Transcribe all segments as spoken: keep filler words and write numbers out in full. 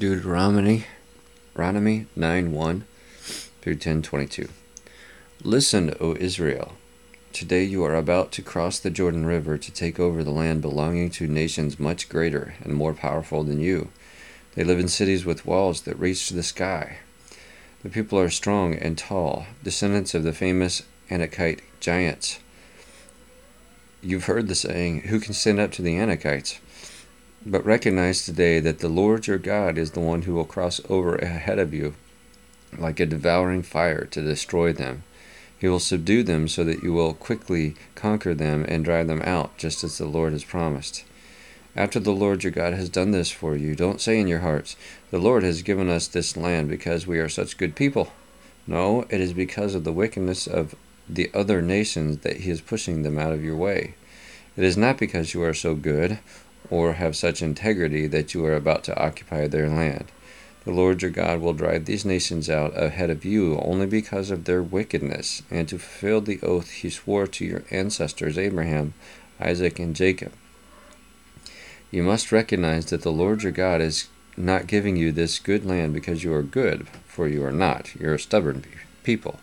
Deuteronomy Deuteronomy nine one through ten twenty-two. Listen, O Israel. Today you are about to cross the Jordan River to take over the land belonging to nations much greater and more powerful than you. They live in cities with walls that reach to the sky. The people are strong and tall, descendants of the famous Anakite giants. You've heard the saying, "Who can stand up to the Anakites?" But recognize today that the Lord your God is the one who will cross over ahead of you like a devouring fire to destroy them. He will subdue them so that you will quickly conquer them and drive them out, just as the Lord has promised. After the Lord your God has done this for you, don't say in your hearts, "The Lord has given us this land because we are such good people." No, it is because of the wickedness of the other nations that he is pushing them out of your way. It is not because you are so good or have such integrity that you are about to occupy their land. The Lord your God will drive these nations out ahead of you only because of their wickedness, and to fulfill the oath he swore to your ancestors Abraham, Isaac, and Jacob. You must recognize that the Lord your God is not giving you this good land because you are good, for you are not. You are a stubborn people.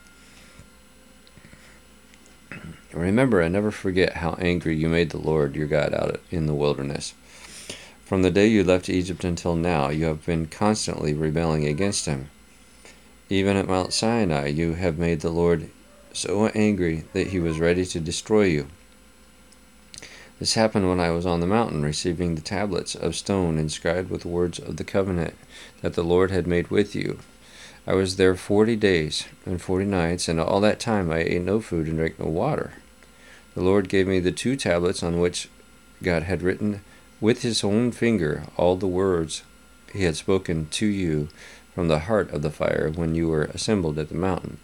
Remember and never forget how angry you made the Lord your God out in the wilderness. From the day you left Egypt until now, you have been constantly rebelling against him. Even at Mount Sinai, you have made the Lord so angry that he was ready to destroy you. This happened when I was on the mountain, receiving the tablets of stone inscribed with words of the covenant that the Lord had made with you. I was there forty days and forty nights, and all that time I ate no food and drank no water. The Lord gave me the two tablets on which God had written with his own finger all the words he had spoken to you from the heart of the fire when you were assembled at the mountain.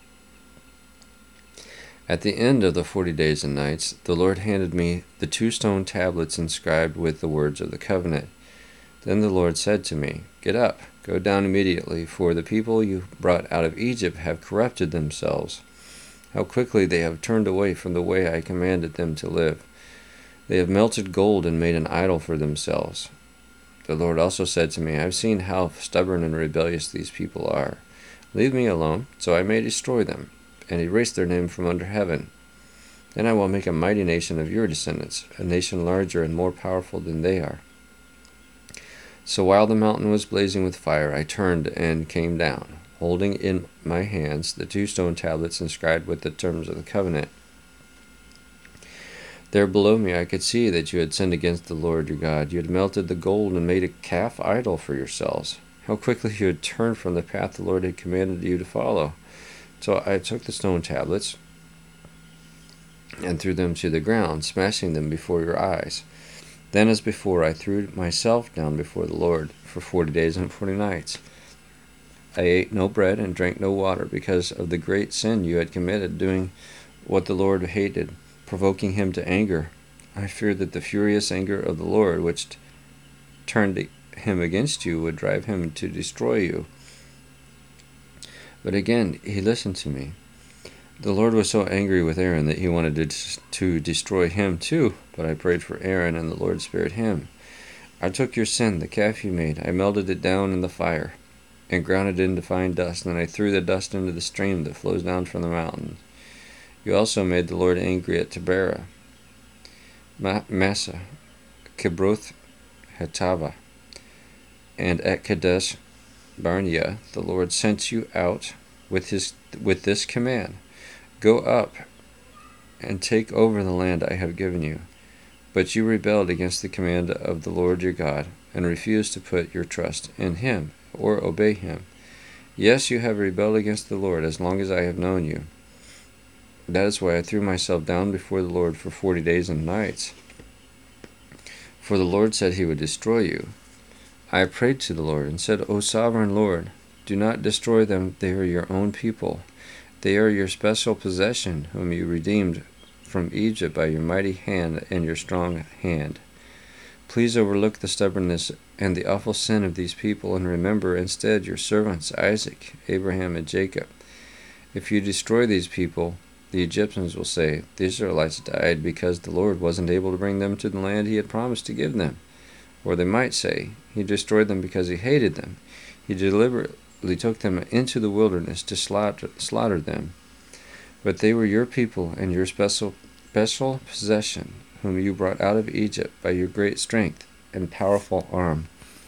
At the end of the forty days and nights, the Lord handed me the two stone tablets inscribed with the words of the covenant. Then the Lord said to me, "Get up, go down immediately, for the people you brought out of Egypt have corrupted themselves. How quickly they have turned away from the way I commanded them to live. They have melted gold and made an idol for themselves." The Lord also said to me, "I have seen how stubborn and rebellious these people are. Leave me alone, so I may destroy them, and erase their name from under heaven. Then I will make a mighty nation of your descendants, a nation larger and more powerful than they are." So while the mountain was blazing with fire, I turned and came down, holding in my hands the two stone tablets inscribed with the terms of the covenant. There below me I could see that you had sinned against the Lord your God. You had melted the gold and made a calf idol for yourselves. How quickly you had turned from the path the Lord had commanded you to follow. So I took the stone tablets and threw them to the ground, smashing them before your eyes. Then, as before, I threw myself down before the Lord for forty days and forty nights. I ate no bread and drank no water because of the great sin you had committed, doing what the Lord hated, provoking him to anger. I feared that the furious anger of the Lord, which t- turned him against you, would drive him to destroy you. But again, he listened to me. The Lord was so angry with Aaron that he wanted to, to destroy him too, but I prayed for Aaron, and the Lord spared him. I took your sin, the calf you made, I melted it down in the fire, and ground it into fine dust, and I threw the dust into the stream that flows down from the mountain. You also made the Lord angry at Taberah, Massa, Kibroth Hattava, and at Kadesh Barnea. The Lord sent you out with his with this command: "Go up and take over the land I have given you." But you rebelled against the command of the Lord your God, and refused to put your trust in him or obey him. Yes, you have rebelled against the Lord as long as I have known you. That is why I threw myself down before the Lord for forty days and nights. For the Lord said he would destroy you. I prayed to the Lord and said, "O sovereign Lord, do not destroy them. They are your own people. They are your special possession, whom you redeemed from Egypt by your mighty hand and your strong hand. Please overlook the stubbornness and the awful sin of these people, and remember instead your servants Isaac, Abraham, and Jacob. If you destroy these people, the Egyptians will say, 'The Israelites died because the Lord wasn't able to bring them to the land he had promised to give them.' For they might say, He destroyed them because He hated them. He deliberately took them into the wilderness to slaughter, slaughter them. But they were your people and your special, special possession, whom you brought out of Egypt by your great strength and powerful arm.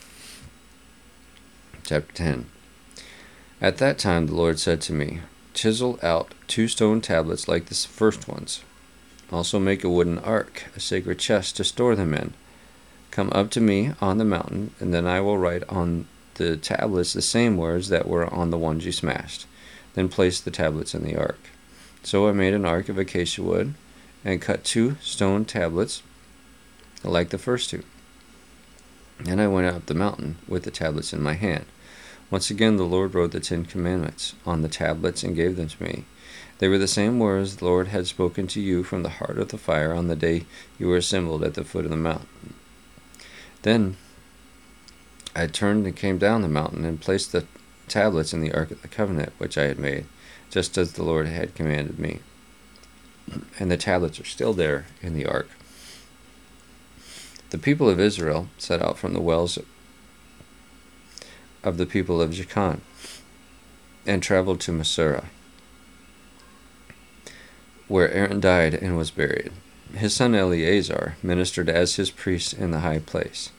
Chapter ten. At that time the Lord said to me, Chisel out two stone tablets like the first ones. Also make a wooden ark, a sacred chest to store them in. Come up to me on the mountain, and then I will write on the tablets the same words that were on the ones you smashed. Then place the tablets in the ark. So I made an ark of acacia wood, and cut two stone tablets like the first two. And I went up the mountain with the tablets in my hand. Once again the Lord wrote the Ten Commandments on the tablets and gave them to me. They were the same words the Lord had spoken to you from the heart of the fire on the day you were assembled at the foot of the mountain. Then I turned and came down the mountain and placed the tablets in the Ark of the Covenant which I had made, just as the Lord had commanded me. And the tablets are still there in the ark. The people of Israel set out from the wells of the people of Jachan and traveled to Moserah, where Aaron died and was buried. His son Eleazar ministered as his priest in the high place.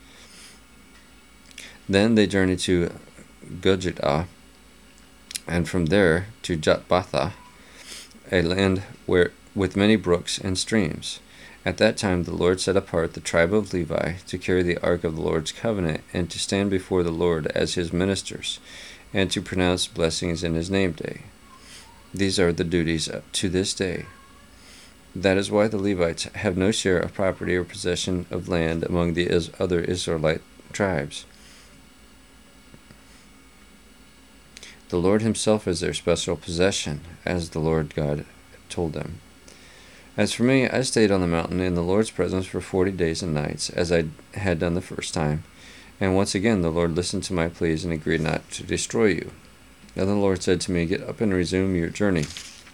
Then they journeyed to Gujdah, and from there to Jotbatha, a land where with many brooks and streams. At that time the Lord set apart the tribe of Levi to carry the ark of the Lord's covenant, and to stand before the Lord as his ministers, and to pronounce blessings in his name day. These are the duties to this day. That is why the Levites have no share of property or possession of land among the other Israelite tribes. The Lord himself is their special possession, as the Lord God told them. As for me, I stayed on the mountain in the Lord's presence for forty days and nights, as I had done the first time. And once again the Lord listened to my pleas and agreed not to destroy you. Then the Lord said to me, Get up and resume your journey,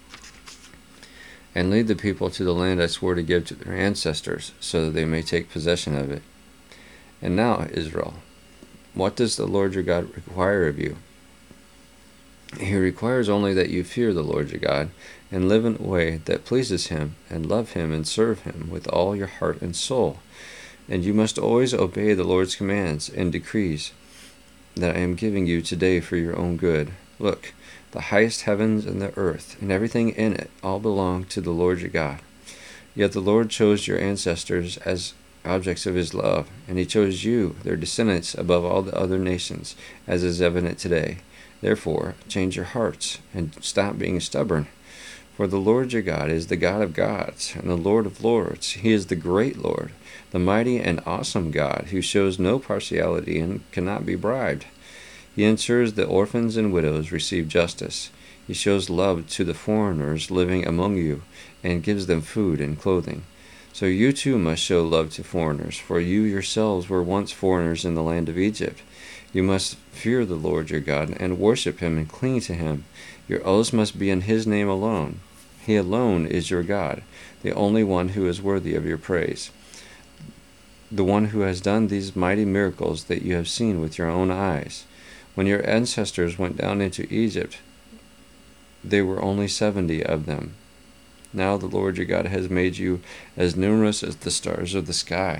and lead the people to the land I swore to give to their ancestors, so that they may take possession of it. And now, Israel, what does the Lord your God require of you? He requires only that you fear the Lord your God, and live in a way that pleases him, and love him and serve him with all your heart and soul. And you must always obey the Lord's commands and decrees that I am giving you today for your own good. Look, the highest heavens and the earth, and everything in it, all belong to the Lord your God. Yet the Lord chose your ancestors as objects of his love, and he chose you, their descendants, above all the other nations, as is evident today. Therefore, change your hearts, and stop being stubborn. For the Lord your God is the God of gods, and the Lord of lords. He is the great Lord, the mighty and awesome God, who shows no partiality and cannot be bribed. He ensures that orphans and widows receive justice. He shows love to the foreigners living among you, and gives them food and clothing. So you too must show love to foreigners, for you yourselves were once foreigners in the land of Egypt. You must fear the Lord your God, and worship him and cling to him. Your oaths must be in his name alone. He alone is your God, the only one who is worthy of your praise, the one who has done these mighty miracles that you have seen with your own eyes. When your ancestors went down into Egypt, there were only seventy of them. Now the Lord your God has made you as numerous as the stars of the sky.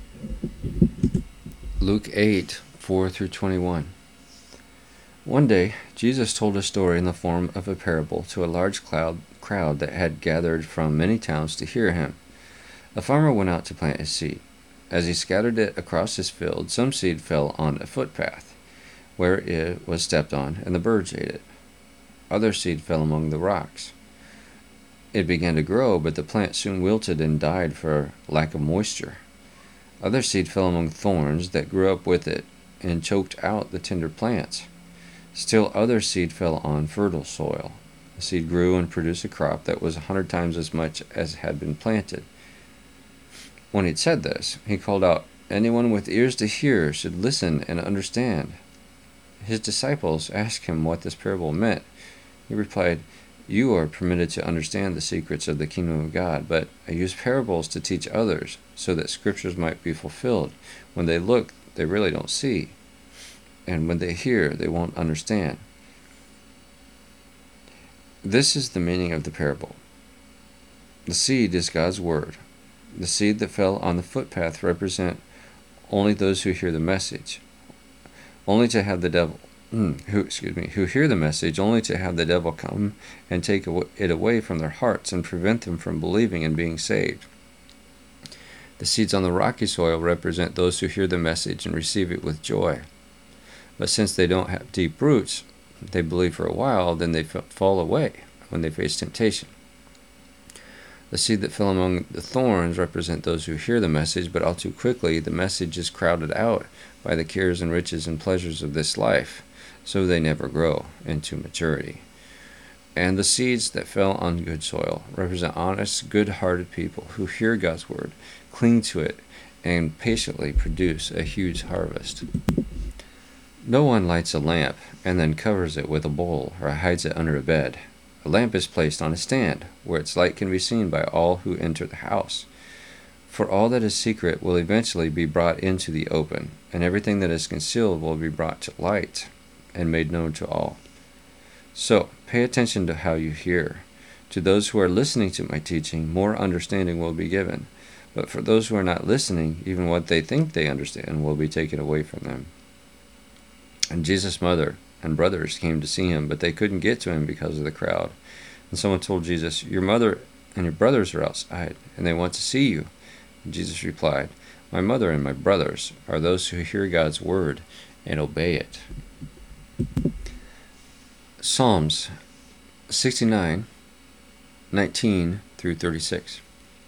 Luke eight, four through twenty-one. One day, Jesus told a story in the form of a parable to a large cloud, crowd that had gathered from many towns to hear him. A farmer went out to plant his seed. As he scattered it across his field, some seed fell on a footpath, where it was stepped on, and the birds ate it. Other seed fell among the rocks. It began to grow, but the plant soon wilted and died for lack of moisture. Other seed fell among thorns that grew up with it and choked out the tender plants. Still other seed fell on fertile soil. The seed grew and produced a crop that was a hundred times as much as had been planted. When he had said this, he called out, Anyone with ears to hear should listen and understand. His disciples asked him what this parable meant. He replied, You are permitted to understand the secrets of the kingdom of God, but I use parables to teach others so that scriptures might be fulfilled. When they look, they really don't see. And when they hear, they won't understand. This is the meaning of the parable. The seed is God's word. The seed that fell on the footpath represent only those who hear the message, only to have the devil, who excuse me, who hear the message, only to have the devil come and take it away from their hearts and prevent them from believing and being saved. The seeds on the rocky soil represent those who hear the message and receive it with joy. But since they don't have deep roots, they believe for a while, then they fall away when they face temptation. The seed that fell among the thorns represent those who hear the message, but all too quickly the message is crowded out by the cares and riches and pleasures of this life, so they never grow into maturity. And the seeds that fell on good soil represent honest, good-hearted people who hear God's word, cling to it, and patiently produce a huge harvest. No one lights a lamp and then covers it with a bowl or hides it under a bed. A lamp is placed on a stand, where its light can be seen by all who enter the house. For all that is secret will eventually be brought into the open, and everything that is concealed will be brought to light and made known to all. So, pay attention to how you hear. To those who are listening to my teaching, more understanding will be given. But for those who are not listening, even what they think they understand will be taken away from them. And Jesus' mother and brothers came to see him, but they couldn't get to him because of the crowd. And someone told Jesus, "Your mother and your brothers are outside, and they want to see you." And Jesus replied, "My mother and my brothers are those who hear God's word and obey it." Psalms sixty-nine, nineteen through thirty-six.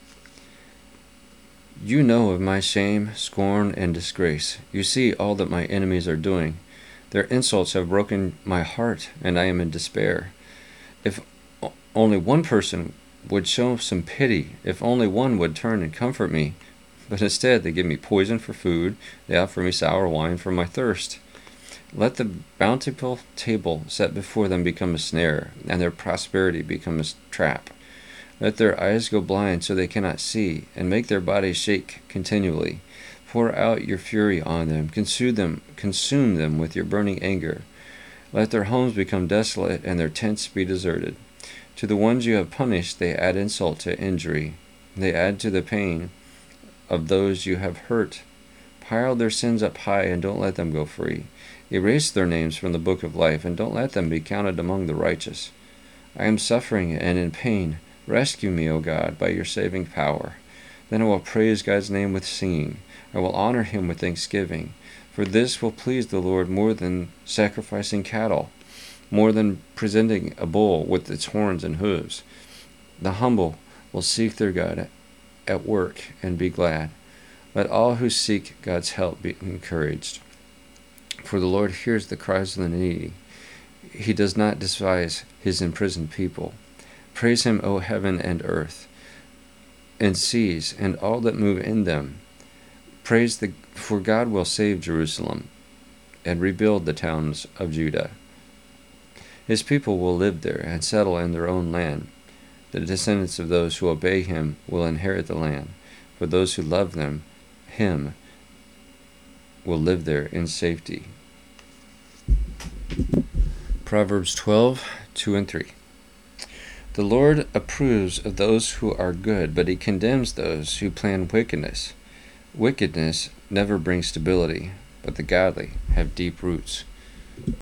You know of my shame, scorn, and disgrace. You see all that my enemies are doing. Their insults have broken my heart, and I am in despair. If only one person would show some pity, if only one would turn and comfort me. But instead they give me poison for food, they offer me sour wine for my thirst. Let the bountiful table set before them become a snare, and their prosperity become a trap. Let their eyes go blind so they cannot see, and make their bodies shake continually. Pour out your fury on them, consume them, consume them with your burning anger. Let their homes become desolate, and their tents be deserted. To the ones you have punished they add insult to injury. They add to the pain of those you have hurt. Pile their sins up high, and don't let them go free. Erase their names from the book of life, and don't let them be counted among the righteous. I am suffering and in pain. Rescue me, O God, by your saving power. Then I will praise God's name with singing. I will honor him with thanksgiving. For this will please the Lord more than sacrificing cattle, more than presenting a bull with its horns and hooves. The humble will seek their God at work and be glad. Let all who seek God's help be encouraged. For the Lord hears the cries of the needy. He does not despise his imprisoned people. Praise him, O heaven and earth, and seas, and all that move in them. Praise the, for God will save Jerusalem, and rebuild the towns of Judah. His people will live there, and settle in their own land. The descendants of those who obey him will inherit the land. For those who love them, him, will live there in safety. Proverbs twelve, two and three. The Lord approves of those who are good, but he condemns those who plan wickedness. Wickedness never brings stability, but the godly have deep roots.